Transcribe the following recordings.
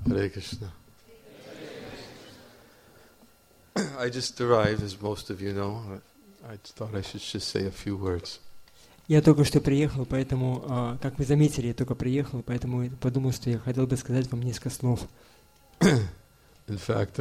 Hare Krishna. I just arrived, as most of you know. I thought I should just say a few words. Я только что приехал, поэтому, как вы заметили, я только приехал, поэтому подумал, что я хотел бы сказать вам несколько слов. In fact,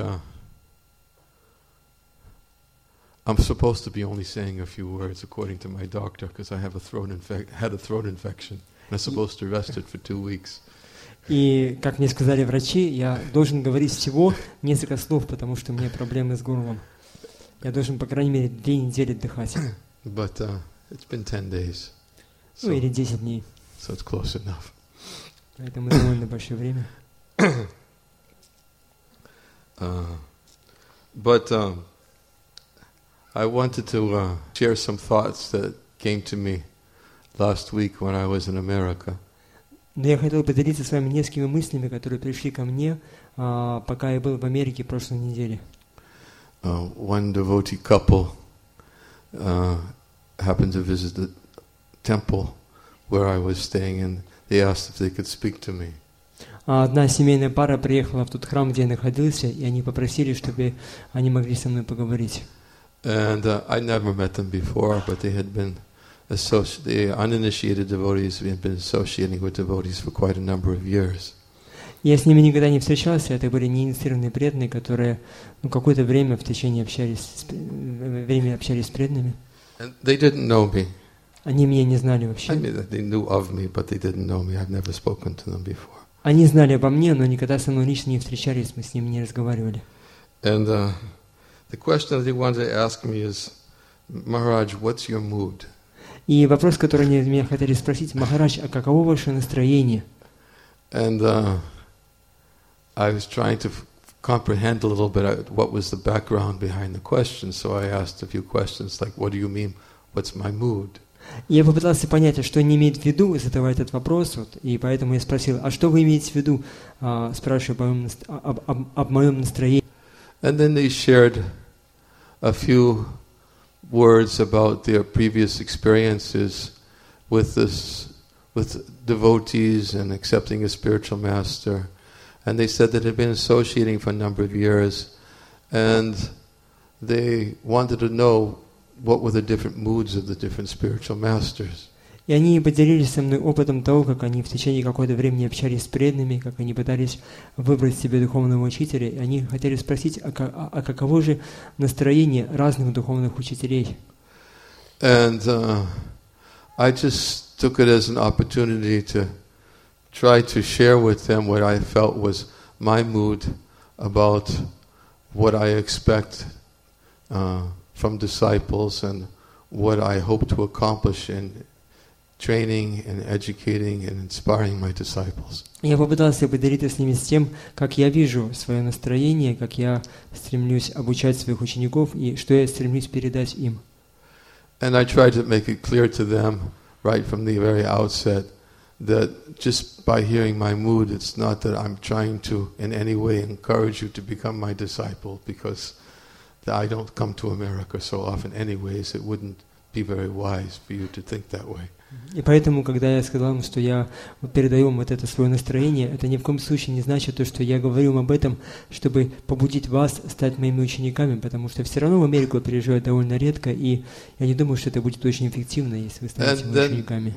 I'm supposed to be only saying a few words according to my doctor, because I have had a throat infection. And I'm supposed to rest it for 2 weeks. И, как мне сказали врачи, я должен говорить всего несколько слов, потому что у меня проблемы с горлом. Я должен, по крайней мере, 2 недели отдыхать. But it's been 10 days. Ну, или 10 дней. So it's close enough. Поэтому довольно большое время. But I wanted to share some thoughts that came to me last week when I was in America. Но я хотел поделиться с вами несколькими мыслями, которые пришли ко мне, пока я был в Америке прошлой неделе. One devotee couple happened to visit the temple where I was staying, and they asked if they could speak to me. Одна семейная пара приехала в тот храм, где я находился, и они попросили, чтобы они могли со мной поговорить. And I never met them before, but they had been the uninitiated devotees. We had been associating with devotees for quite a number of years. Я с ними никогда не встречался, это были неинициированные преданные, которые какое-то время в течение общались с преданными. And they didn't know me. Они меня не знали вообще. I mean, they knew of me, but they didn't know me. I've never spoken to them before. Они знали обо мне, но никогда со мной лично не встречались, мы с ними не разговаривали. And the question that they wanted to ask me is, Maharaj, what's your mood? И вопрос, который они меня хотели спросить: Махарадж, а каково ваше настроение? And I was trying to comprehend a little bit what was the background behind the question, so I asked a few questions like, what do you mean, what's my mood? Я попытался понять, что они имеют в виду, задавая этот вопрос, и поэтому я спросил: а что вы имеете в виду, спрашивая об моем настроении? And then they shared a few words about their previous experiences with devotees and accepting a spiritual master. And they said that they had been associating for a number of years, and they wanted to know what were the different moods of the different spiritual masters. И они поделились со мной опытом того, как они в течение какого-то времени общались с преданными, как они пытались выбрать себе духовного учителя, и они хотели спросить, а каково же настроение разных духовных учителей. And I just took it as an opportunity to try to share with them what I felt was my mood about what I expect from disciples and what I hope to accomplish in training and educating and inspiring my disciples. Я попытался поделиться с ними с тем, как я вижу свое настроение, как я стремлюсь обучать своих учеников и что я стремлюсь передать им. And I tried to make it clear to them right from the very outset that just by hearing my mood, it's not that I'm trying to in any way encourage you to become my disciple, because I don't come to America so often anyways. It wouldn't be very wise for you to think that way. И поэтому, когда я сказал им, что я передаю им это свое настроение, это ни в коем случае не значит то, что я говорю им об этом, чтобы побудить вас стать моими учениками, потому что все равно в Америку приезжают довольно редко, и я не думаю, что это будет очень эффективно, если вы станете моими учениками.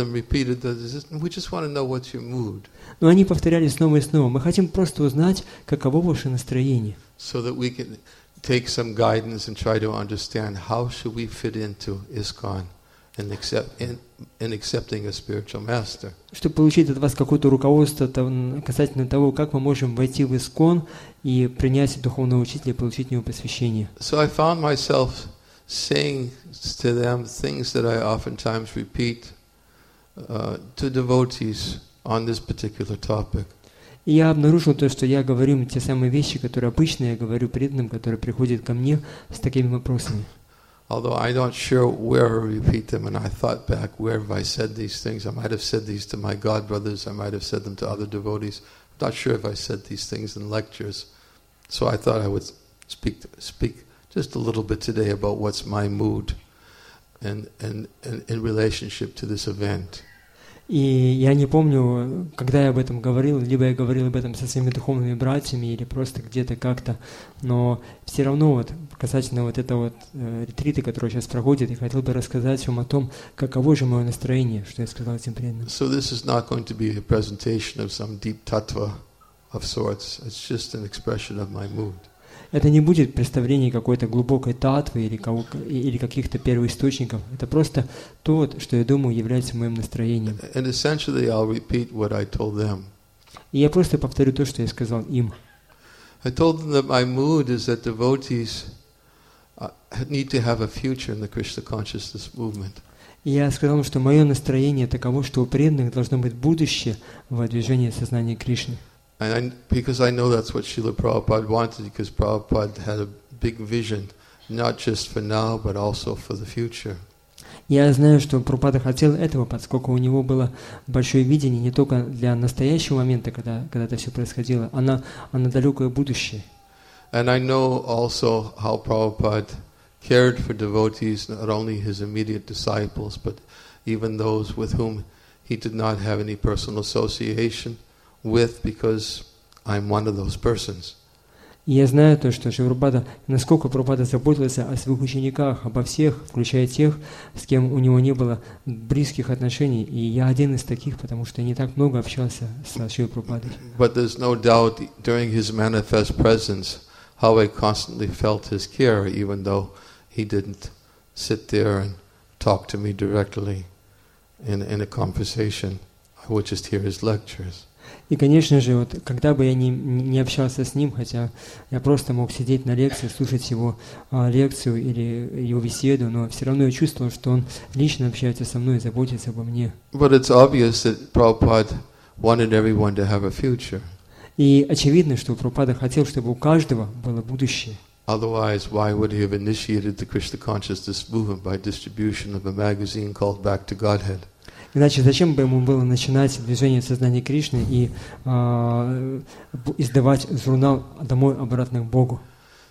Но они повторяли снова и снова: мы хотим просто узнать, каково ваше настроение. Take some guidance and try to understand how should we fit into ISKCON and accepting a spiritual master. Чтобы получить от вас какое-то руководство касательно того, как мы можем войти в ISKCON и принять духовного учителя и получить от него посвящение. So I found myself saying to them things that I oftentimes repeat to devotees on this particular topic. И я обнаружил то, что я говорю им те самые вещи, которые обычно я говорю преданным, которые приходят ко мне с такими вопросами. Although I'm not sure where I repeat them, and I thought back, where have I said these things? I might have said these to my god brothers, I might have said them to other devotees. I'm not sure if I said these things in lectures. So I thought I would speak just a little bit today about what's my mood and in relationship to this event. И я не помню, когда я об этом говорил, либо я говорил об этом со своими духовными братьями, или просто где-то как-то, но все равно вот касательно вот этого ретрита, который сейчас проходит, я хотел бы рассказать вам о том, каково же мое настроение, что я сказал этим преданным. So this is not going to be a presentation of some deep tattva of sorts. It's just an expression of my mood. Это не будет представление какой-то глубокой татвы или каких-то первоисточников. Это просто то, что я думаю является моим настроением. And essentially I'll repeat what I told them. И я просто повторю то, что я сказал им. I told them that my mood is that devotees need to have a future in the Krishna consciousness movement. И я сказал, что мое настроение таково, что у преданных должно быть будущее в движении сознания Кришны. And because I know that's what Srila Prabhupada wanted, because Prabhupada had a big vision, not just for now, but also for the future. Я знаю, что Прабхупада хотел этого, поскольку у него было большое видение не только для настоящего момента, когда это все происходило, а на далекое будущее. And I know also how Prabhupada cared for devotees, not only his immediate disciples, but even those with whom he did not have any personal association with, because I'm one of those persons. И я знаю то, что Прабхупада, насколько Прабхупада заботился о своих учениках, обо всех, включая тех, с кем у него не было близких отношений. И я один из таких, потому что я не так много общался с Шрилой Прабхупадой. But there's no doubt during his manifest presence how I constantly felt his care, even though he didn't sit there and talk to me directly in a conversation. I would just hear his lectures. И, конечно же, вот, когда бы я не общался с ним, хотя я просто мог сидеть на лекции, слушать его лекцию или его беседу, но все равно я чувствовал, что он лично общается со мной и заботится обо мне. But it's obvious that Prabhupada wanted everyone to have a future. И очевидно, что Прабхупада хотел, чтобы у каждого было будущее. Otherwise, why would he have initiated the Krishna consciousness movement by distribution of a magazine called Back to Godhead? Иначе зачем бы ему было начинать движение сознания Кришны и издавать журнал «Домой обратно к Богу»?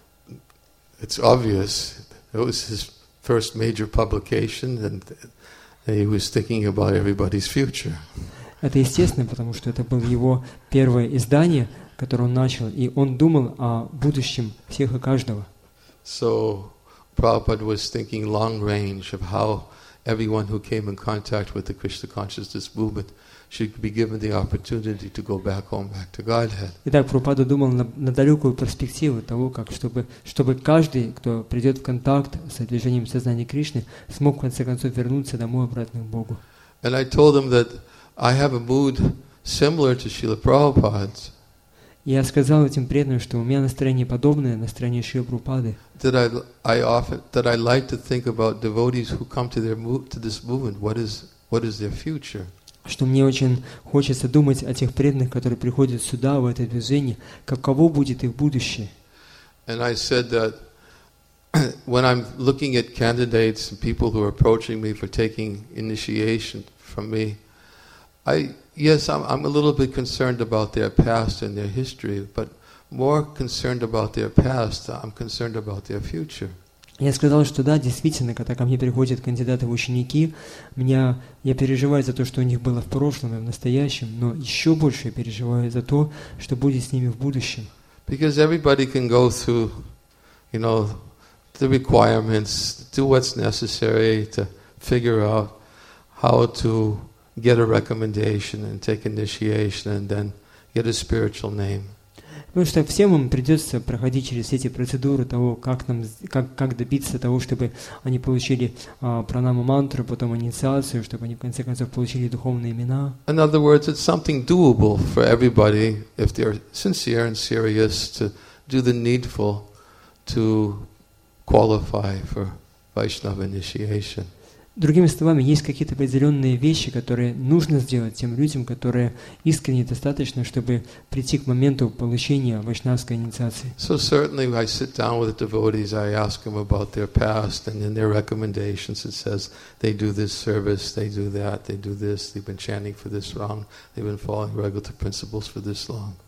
It's obvious. It was his first major publication, and he was thinking about everybody's future. Это естественно, потому что это было его первое издание, которое он начал, и он думал о будущем всех и каждого. So Prabhupada was thinking long range of how everyone who came in contact with the Krishna consciousness movement should be given the opportunity to go back home, back to Godhead. Итак, Прабхупада думал на далекую перспективу того, как чтобы каждый, кто придет в контакт с движением сознания Кришны, смог в конце концов вернуться домой обратно к Богу. And I told him that I have a mood similar to Srila Prabhupada's. Я сказал этим преданным, что у меня настроение подобное настроению Шрилы Прабхупады. That I like to think about devotees who come to this movement. What is their future? Что мне очень хочется думать о тех преданных, которые приходят сюда, в это движение, каково будет их будущее. And I said that when I'm looking at candidates and people who are approaching me for taking initiation from me, I'm a little bit concerned about their past and their history, but more concerned about their past, I'm concerned about their future. Я сказал, что да, действительно, когда ко мне приходят кандидаты в ученики, я переживаю за то, что у них было в прошлом и в настоящем, но еще больше я переживаю за то, что будет с ними в будущем. Because everybody can go through, the requirements, do what's necessary to figure out how to get a recommendation and take initiation and then get a spiritual name. Потому что всем им придется проходить через эти процедуры того, как добиться того, чтобы они получили пранаму мантру, потом инициацию, чтобы они в конце концов получили духовные имена. In other words, it's something doable for everybody if they're sincere and serious to do the needful to qualify for Vaishnava initiation. Другими словами, есть какие-то определенные вещи, которые нужно сделать тем людям, которые искренне достаточно, чтобы прийти к моменту получения вайшнавской инициации. So certainly I sit down with the devotees, I ask them about their past, and in their recommendations it says they do this service, they do that, they do this, they've been chanting for this long, they've been following regular principles for this long.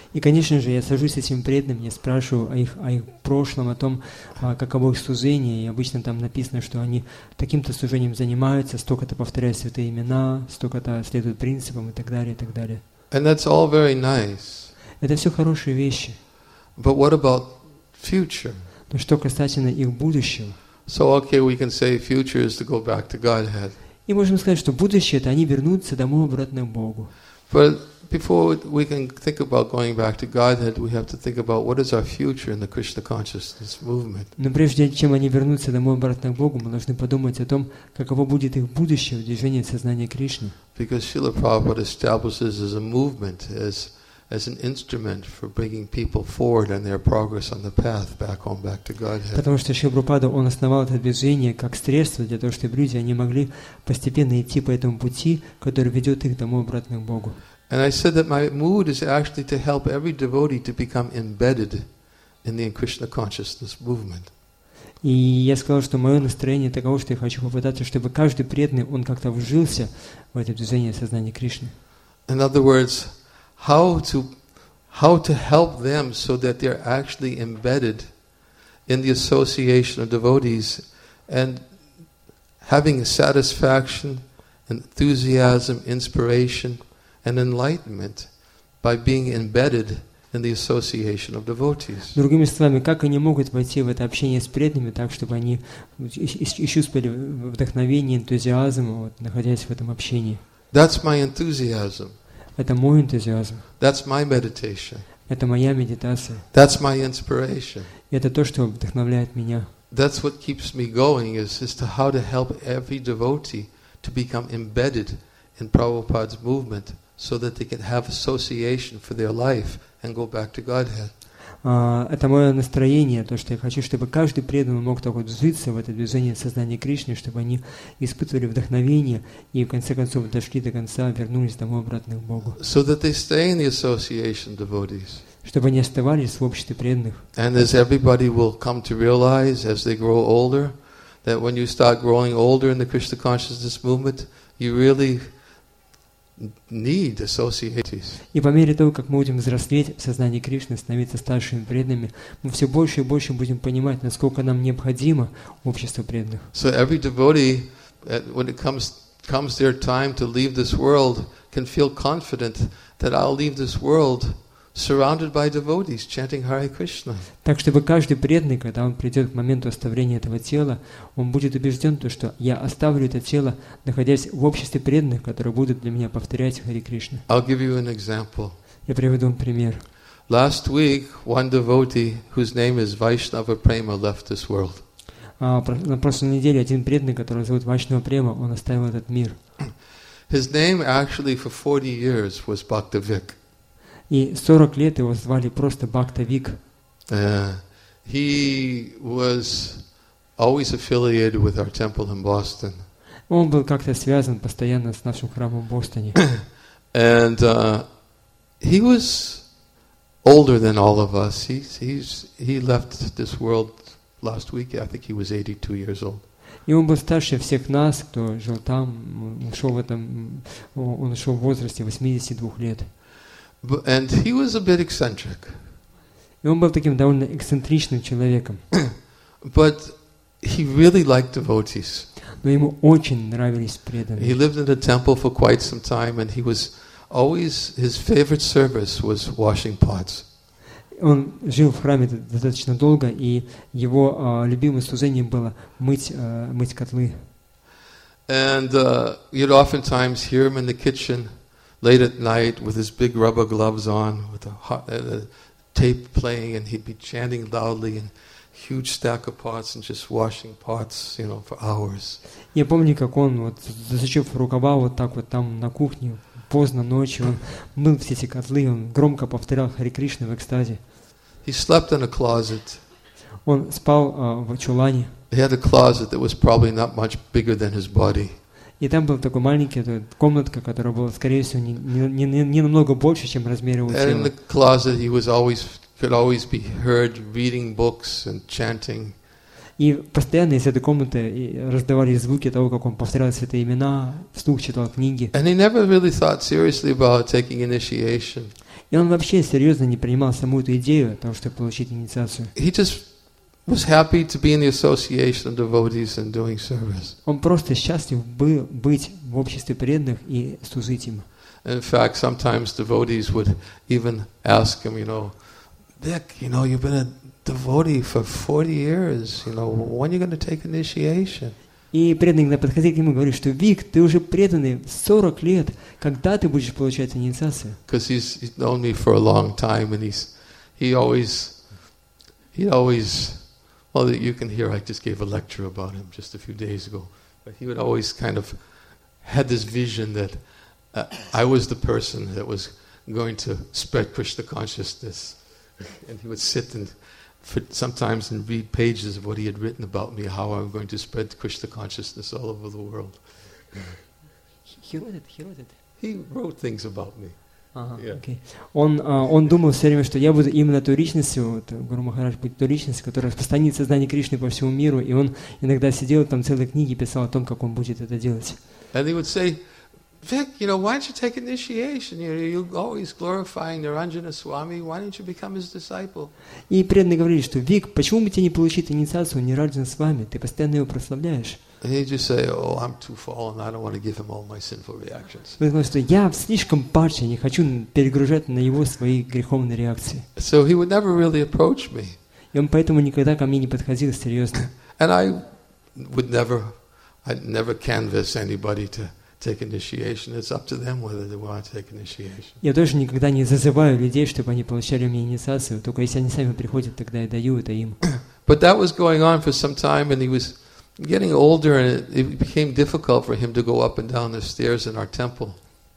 И, конечно же, я сажусь с этими преданными, я спрашиваю о их прошлом, о том, каково их служение, и обычно там написано, что они таким-то служением занимаются, столько-то повторяют святые имена, столько-то следуют принципам и так далее, и так далее. And that's all very nice. Это все хорошие вещи. But what about future? Но что касательно их будущего? So, okay, we can say future is to go back to Godhead. И можем сказать, что будущее – это они вернутся домой обратно к Богу. But before we can think about going back to Godhead, we have to think about what is our future in the Krishna consciousness movement. Но прежде чем они вернутся домой обратно к Богу, мы должны подумать о том, каково будет их будущее в движении сознания Кришны. Because Srila Prabhupada establishes as a movement, as an instrument for bringing people forward in their progress on the path back home, back to Godhead. Потому что Шрила Прабхупада, он основал это движение как средство для того, чтобы люди, они могли постепенно идти по этому пути, который ведет их домой обратно к Богу. And I said that my mood is actually to help every devotee to become embedded in the Krishna consciousness movement. И я сказал, что мое настроение таково, что я хочу попытаться, чтобы каждый преданный, он как-то вжился в это движение сознания Кришны. In other words, how to help them so that they're actually embedded in the association of devotees and having satisfaction, enthusiasm, inspiration, and enlightenment by being embedded in the association of devotees. Другими словами, как они могут войти в это общение с преданными так, чтобы они чувствовали вдохновение, энтузиазм, вот, находясь в этом общении. That's my enthusiasm. Это мой энтузиазм. That's my meditation. Это моя медитация. That's my inspiration. Это то, что вдохновляет меня. That's what keeps me going is to how to help every devotee to become embedded in Prabhupada's movement so that they can have association for their life and go back to Godhead. Это мое настроение, то, что я хочу, чтобы каждый преданный мог так вот вжиться в это движение сознания Кришны, чтобы они испытывали вдохновение и в конце концов дошли до конца, вернулись домой обратно к Богу. So that they stay in the association devotees. Чтобы они оставались в обществе преданных. And as everybody will come to realize as they grow older, that when you start growing older in the Krishna consciousness movement, you really need associates. И по мере того, как мы будем взрослеть в сознании Кришны, становиться старшими преданными, мы все больше и больше будем понимать, насколько нам необходимо общество преданных. So every devotee, when it comes their time to leave this world, can feel confident that I'll leave this world surrounded by devotees chanting Hare Krishna. Так, чтобы каждый преданный, когда он придет к моменту оставления этого тела, он будет убежден, что я оставлю это тело, находясь в обществе преданных, которые будут для меня повторять Харе Кришна. I'll give you an example. Я приведу вам пример. Last week, one devotee whose name is Vaishnava Prema left this world. На прошлой неделе один преданный, которого зовут Вайшнава Према, он оставил этот мир. His name actually for 40 years was Bhaktavik. И 40 лет его звали просто Бхактавик. He was always affiliated with our temple in Boston. Он был как-то связан постоянно с нашим храмом в Бостоне. And he was older than all of us. He left this world last week. I think he was 82 years old. И он был старше всех нас, кто жил там, он ушел в возрасте 82 лет. And he was a bit eccentric. И он был таким довольно эксцентричным человеком. But he really liked devotees. Но ему очень нравились преданные. He lived in the temple for quite some time, and he was always, his favorite service was washing pots. Он жил в храме достаточно долго, и его любимым служением было мыть котлы. And you'd oftentimes hear him in the kitchen late at night with his big rubber gloves on, with the tape playing, and he'd be chanting loudly and huge stack of pots and just washing pots, for hours. Я помню, как он, вот, засучив рукава, вот так вот там на кухне, поздно ночью, он мыл все эти котлы, он громко повторял Харе Кришна в экстазе. He slept in a closet. Он спал в чулане. He had a closet that was probably not much bigger than his body. И там был такой маленький комнатка, которая была, скорее всего, не намного больше, чем размер его And in the тела. closet he could always be heard reading books and chanting. И постоянно из этой комнаты раздавались звуки того, как он повторял святые имена, вслух читал книги. And he never really thought seriously about taking initiation. И он вообще серьезно не принимал саму эту идею о том, чтобы получить инициацию. He just was happy to be in the association of devotees and doing service. Он просто счастлив был быть в обществе преданных и служить им. In fact, sometimes devotees would even ask him, Vic, you've been a devotee for 40 years, when are you going to take initiation? И преданные иногда подходили к нему и говорили, что Вик, ты уже преданный 40 лет, когда ты будешь получать инициацию? Because he's known me for a long time, and he always, well, you can hear I just gave a lecture about him just a few days ago, but he would always kind of had this vision that I was the person that was going to spread Krishna consciousness, and he would sit sometimes and read pages of what he had written about me, how I'm going to spread Krishna consciousness all over the world. He wrote it. He wrote things about me. Yeah. Okay. Он думал все время, что я буду именно той личностью, Гуру Махарадж будет той личностью, которая распространит сознание Кришны по всему миру, и он иногда сидел там целые книги писал о том, как он будет это делать. And he would say, Vic, why don't you take initiation? You're always glorifying Niranjana Swami. Why don't you become his disciple? И преданные говорили, что Вик, почему бы тебе не получить инициацию Ниранджана Свами? Ты постоянно его прославляешь. And he'd just say, I'm too fallen. I don't want to give him all my sinful reactions. Он говорит, что я слишком падший, не хочу перегружать на него свои греховные реакции. So he would never really approach me. И он поэтому никогда ко мне не подходил серьезно. And I'd never canvass anybody to take initiation. It's up to them whether they want to take initiation. Я тоже никогда не зазываю людей, чтобы они получали у меня инициацию. Только если они сами приходят, тогда я даю это им. But that was going on for some time, and he was getting older, and it became difficult for him to go up and down the stairs in our temple.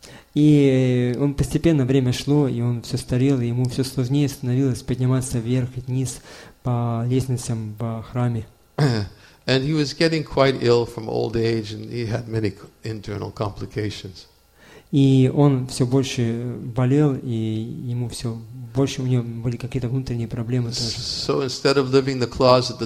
И он постепенно время шло, и он все старел, и ему все сложнее становилось подниматься вверх и вниз по лестницам в храме. And he was getting quite ill from old age, and he had many internal complications. И он все больше болел, и ему все больше у него были какие-то внутренние проблемы тоже. So instead of living the closet, the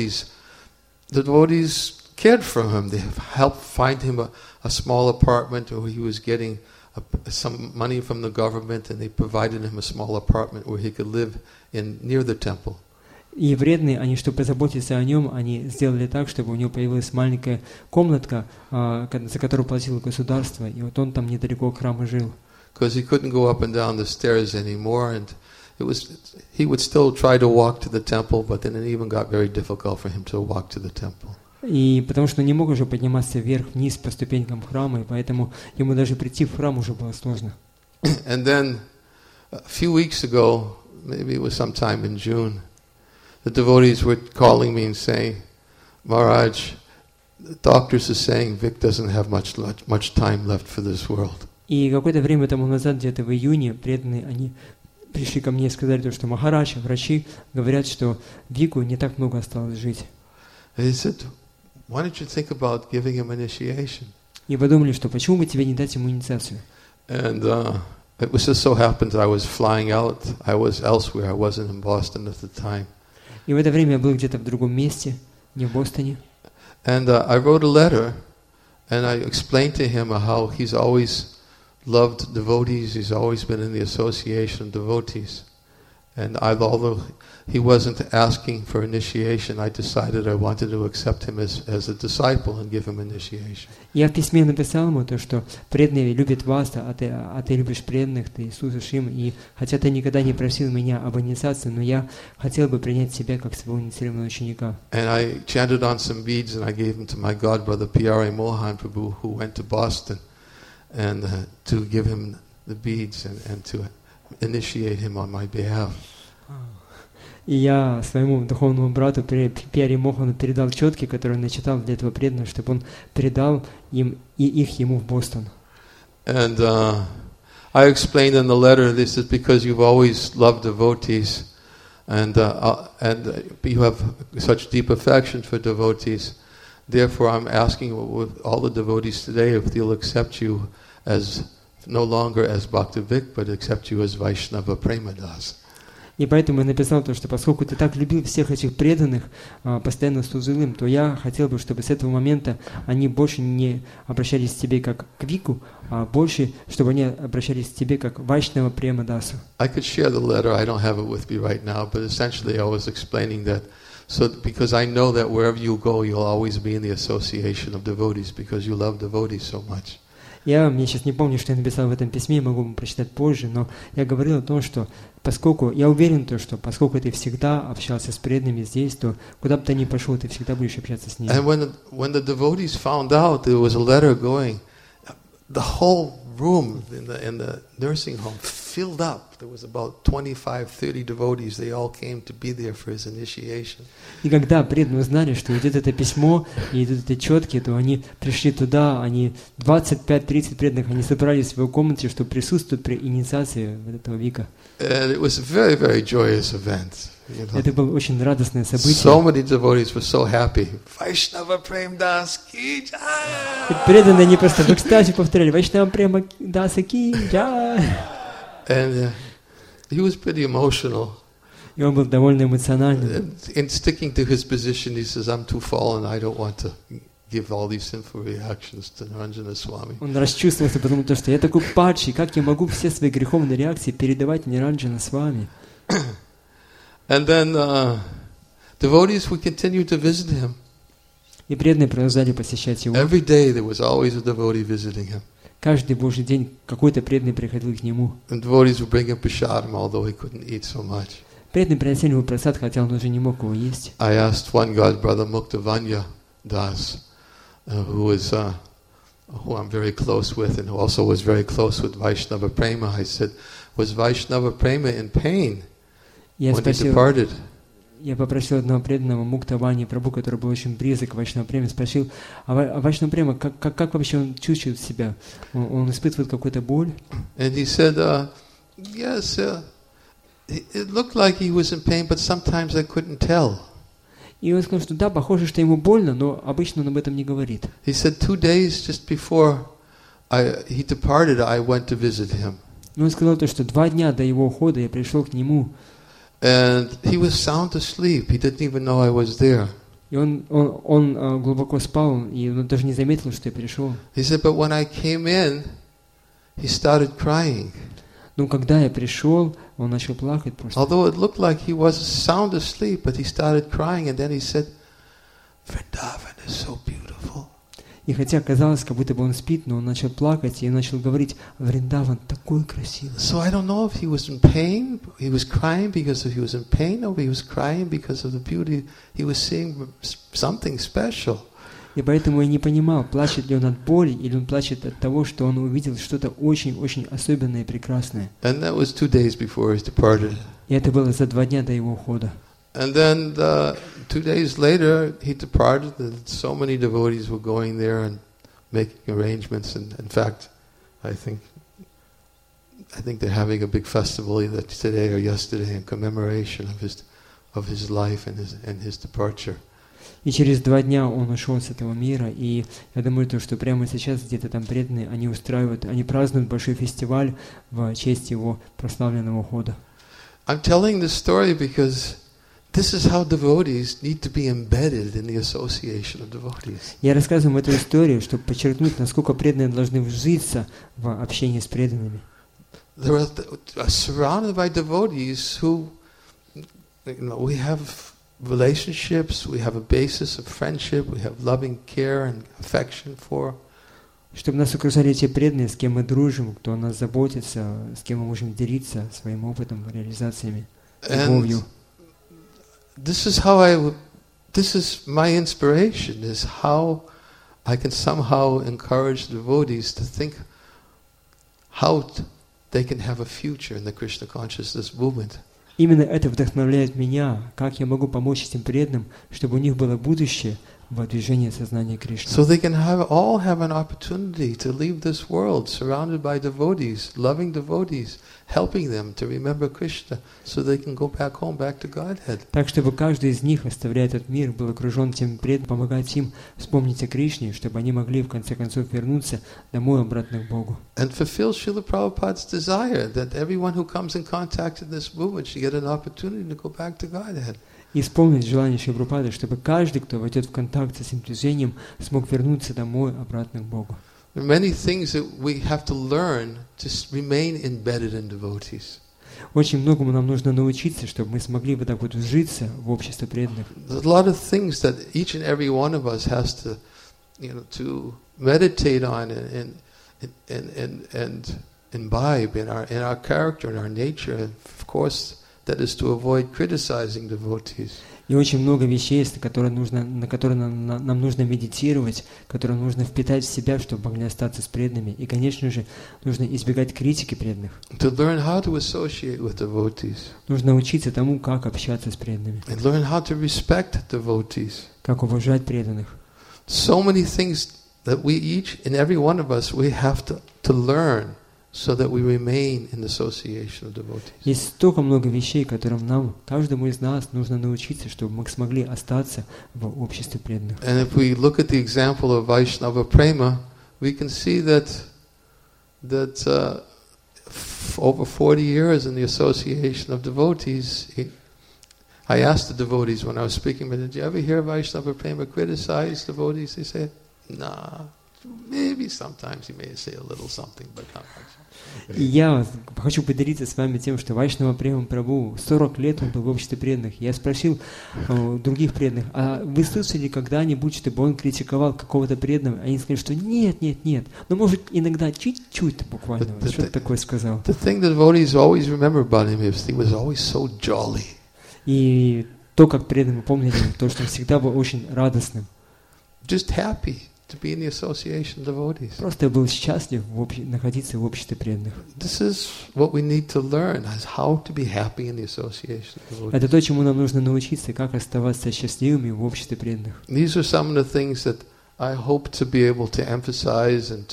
devotees cared for him. They helped find him a small apartment, where he was getting some money from the government, and they provided him a small apartment where he could live near the temple. И преданные, они, чтобы позаботиться о нем, они сделали так, чтобы у него появилась маленькая комнатка, за которую платило государство, и вот он там недалеко от храма жил. Because he couldn't go up and down the stairs anymore, and he would still try to walk to the temple, but then it even got very difficult for him to walk to the temple. И потому что он не мог уже подниматься вверх-вниз по ступенькам храма, и поэтому ему даже прийти в храм уже было сложно. And then a few weeks ago, maybe it was sometime in June, the devotees were calling me and saying, Maharaj, the doctors are saying Vic doesn't have much time left for this world. И какое-то время тому назад, где-то в июне, преданные, они пришли ко мне и сказали, что Махарадж, врачи говорят, что Вику не так много осталось жить. And he said, why don't you think about giving him initiation? И подумали, что почему бы тебе не дать ему инициацию? And it was just so happened I was flying out. I was elsewhere. I wasn't in Boston at the time. И в это время я был где-то в другом месте, не в Бостоне. And I wrote a letter, and I explained to him how he's always loved devotees. He's always been in the association of devotees. And although he wasn't asking for initiation, I decided I wanted to accept him as a disciple and give him initiation. Я в письме написал ему то, что преданные любят вас, а ты любишь преданных, ты служишь им. И хотя ты никогда не просил меня об инициации, но я хотел бы принять себя как своего инициированного ученика. And I chanted on some beads, and I gave them to my godbrother P.R.A. Mohan Prabhu, who went to Boston, and to give him the beads and to initiate him on my behalf. И я своему духовному брату Пиари Мохану передал четки, которые он начитал для этого преданного, чтобы он передал им и их ему в Бостон. And I explained in the letter, this is because you've always loved devotees, and you have such deep affection for devotees. Therefore, I'm asking all the devotees today if they'll accept you as no longer as Bhakti Vic, but accept you as Vaishnava Premadas. И поэтому я написал то, что поскольку ты так любил всех этих преданных, постоянно служил им, то я хотел бы, чтобы с этого момента они больше не обращались к тебе как к Вику, а больше, чтобы они обращались к тебе как Вайшнава Према Дасу. I could share the letter. I don't have it with me right now, but essentially I was explaining that. So, because I know that wherever you go, you'll always be in the association of devotees because you love devotees so much. Мне сейчас не помню, что я написал в этом письме, могу вам прочитать позже, но я говорил о том, что я уверен, что поскольку ты всегда общался с преданными здесь, то куда бы ты ни пошел, ты всегда будешь общаться с ними. And when the devotees found out there was a letter going, the whole room in the nursing home filled up. There was about 25-30 devotees. They all came to be there for his initiation. И когда преданные узнали, что идет это письмо и идут эти четки, то они пришли туда, 25-30 преданных, они собрались в его комнате, чтобы присутствовать при инициации этого Вика. And it was a very, very joyous event. Это было очень радостное событие. So many devotees were so happy. Vaishnava Prem Das Ki Jai. Преданные, они просто в экстазе повторяли Vaishnava Prem Das Ki Jai. And he was pretty emotional. И он был довольно эмоциональным. In sticking to his position, he says, "I'm too fallen. I don't want to give all these sinful reactions to Niranjana Swami." Он расчувствовался, потому что я такой падший, как я могу все свои греховные реакции передавать Ниранджана Свами? And then devotees would continue to visit him. И преданные продолжали посещать его. Every day there was always a devotee visiting him. Каждый Божий день какой-то преданный приходил к нему. And devotees would bring him prasadam, although he couldn't eat so much. Преданные приносили ему прасад, хотя он уже не мог его есть. I asked one God brother, Muktavanya Das, who I'm very close with, and who also was very close with Vaishnava Prema. I said, "Was Vaishnava Prema in pain when he departed?" Я попросил одного преданного Муктавани Прабху, который был очень близок к Вайшнава Преме, спросил, а Вайшнава Према, как вообще он чувствует себя? Он испытывает какую-то боль? And he said, yes, it looked like he was in pain, but sometimes I couldn't tell. И он сказал, что да, похоже, что ему больно, но обычно он об этом не говорит. He said 2 days just before he departed, I went to visit him. И он сказал то, что 2 дня до его ухода я пришел к нему. And he was sound asleep. He didn't even know I was there. И он глубоко спал, и он даже не заметил, что я пришел. He said, but when I came in, he started crying. Но когда я пришел, он начал плакать просто. Although it looked like he was sound asleep, but he started crying, and then he said, Vrindavan is so beautiful. И хотя казалось, как будто бы он спит, но он начал плакать и начал говорить, Вриндаван такой красивый. So I don't know if he was in pain, he was crying because he was in pain, or he was crying because of the beauty he was seeing something special. И поэтому я не понимал, плачет ли он от боли, или он плачет от того, что он увидел что-то очень-очень особенное и прекрасное. And that was 2 days before he departed. И это было за 2 дня до его ухода. And then 2 days later, he departed, and so many devotees were going there and making arrangements. And in fact, I think they're having a big festival either today or yesterday in commemoration of his life and his departure. И через 2 дня он ушел с этого мира, и я думаю, что прямо сейчас где-то там преданные, они празднуют большой фестиваль в честь его прославленного ухода. I'm telling this story because this is how devotees need to be embedded in the association of devotees. Я рассказываю вам эту историю, чтобы подчеркнуть, насколько преданные должны вжиться в общение с преданными. They are surrounded by devotees who, we have relationships, we have a basis of friendship, we have loving care and affection for. Чтобы нас окружали те преданные, с кем мы дружим, кто о нас заботится, с кем мы можем делиться своим опытом, реализациями, любовью. This is my inspiration, is how I can somehow encourage devotees to think how they can have a future in the Krishna consciousness movement. Именно это вдохновляет меня, как я могу помочь этим преданным, чтобы у них было будущее в движение сознания Кришны. So they can all have an opportunity to leave this world surrounded by devotees, loving devotees, helping them to remember Krishna, so they can go back home, back to Godhead. Так, чтобы каждый из них, оставляя этот мир, был окружен тем преданным, помогать им вспомнить о Кришне, чтобы они могли в конце концов вернуться домой обратно к Богу. And fulfill Srila Prabhupada's desire that everyone who comes in contact with this movement should get an opportunity to go back to Godhead. И исполнить желание Шрилы Прабхупады, чтобы каждый, кто войдет в контакт с этим движением, смог вернуться домой обратно к Богу. There are many things that we have to learn to remain embedded in devotees. Очень многому нам нужно научиться, чтобы мы смогли вот так вот вжиться в общество преданных. There's a lot of things that each and every one of us has to, to meditate on and imbibe in our character, in our nature. And of course, that is to avoid criticizing devotees. И очень много вещей, на которые нам нужно медитировать, которые нужно впитать в себя, чтобы могли остаться с преданными. И, конечно же, нужно избегать критики преданных. To learn how to associate with devotees. Нужно учиться тому, как общаться с преданными. And learn how to respect devotees. Как уважать преданных. So many things that we each and every one of us, we have to learn so that we remain in the association of devotees. Есть столько много вещей, которым нам, каждому из нас, нужно научиться, чтобы мы смогли остаться в обществе преданных. And if we look at the example of Vaishnava Prema, we can see that over 40 years in the association of devotees, I asked the devotees when I was speaking, but did you ever hear Vaishnava Prema criticize devotees? They said, nah, maybe sometimes he may say a little something, but not much. И я хочу поделиться с вами тем, что Вайшнава Према Прабху 40 лет он был в обществе преданных. Я спросил других преданных, а вы слышали когда-нибудь, чтобы он критиковал какого-то преданного? Они сказали, что нет. Но может иногда чуть-чуть буквально. Что-то такое сказал. The thing that devotees always remember about him is he was always so jolly. И то, как преданные помнили, то, что он всегда был очень радостным. Just happy to be in the association of devotees. Просто был счастлив находиться в обществе преданных. This is what we need to learn, is how to be happy in the association of devotees. Это то, чему нам нужно научиться, как оставаться счастливыми в обществе преданных. These are some of the things that I hope to be able to emphasize and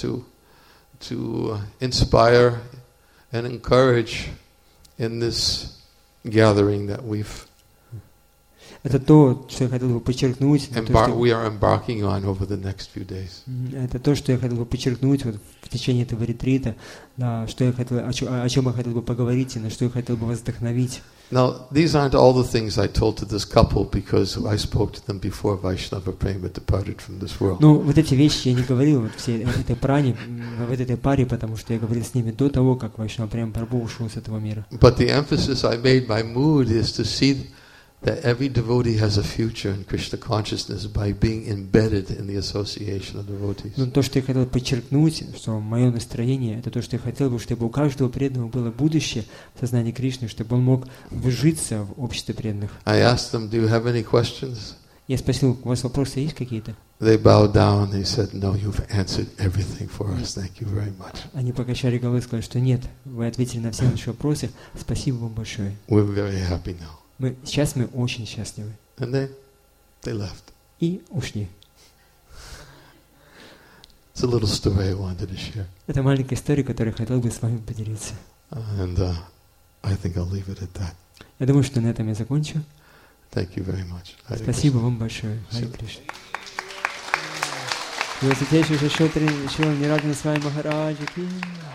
to inspire and encourage in this gathering that we've Это то, что я хотел бы подчеркнуть. we are embarking on over the next few days. Это то, что я хотел бы подчеркнуть вот в течение этого ретрита, о чем я хотел бы поговорить и на что я хотел бы вас вдохновить. Now, these aren't all the things I told to this couple because I spoke to them before Vaishnava Prema departed from this world. Ну, вот эти вещи я не говорил вот всей этой паре, потому что я говорил с ними до того, как Вайшнава Према Прабху ушел с этого мира. But the emphasis I made by mood is to see that every devotee has a future in Krishna consciousness by being embedded in the association of devotees. Но то, что я хотел подчеркнуть, что мое настроение, это то, что я хотел бы, чтобы у каждого преданного было будущее в сознании Кришны, чтобы он мог вжиться в обществе преданных. I asked them, do you have any questions? Я спросил, у вас вопросы есть какие-то? They bowed down and they said, no, you've answered everything for us. Thank you very much. Они покачали головой и сказали, что нет, вы ответили на все наши вопросы, спасибо вам большое. We're very happy now. Сейчас мы очень счастливы. And they left. И ушли. It's a little story I wanted to share. Это маленькая история, которую я хотел бы с вами поделиться. And I think I'll leave it at that. Я думаю, что на этом я закончу. Thank you very much. Спасибо вам большое. Харе Кришна. Его святейший Шри Нирадхана Свами Махараджа ки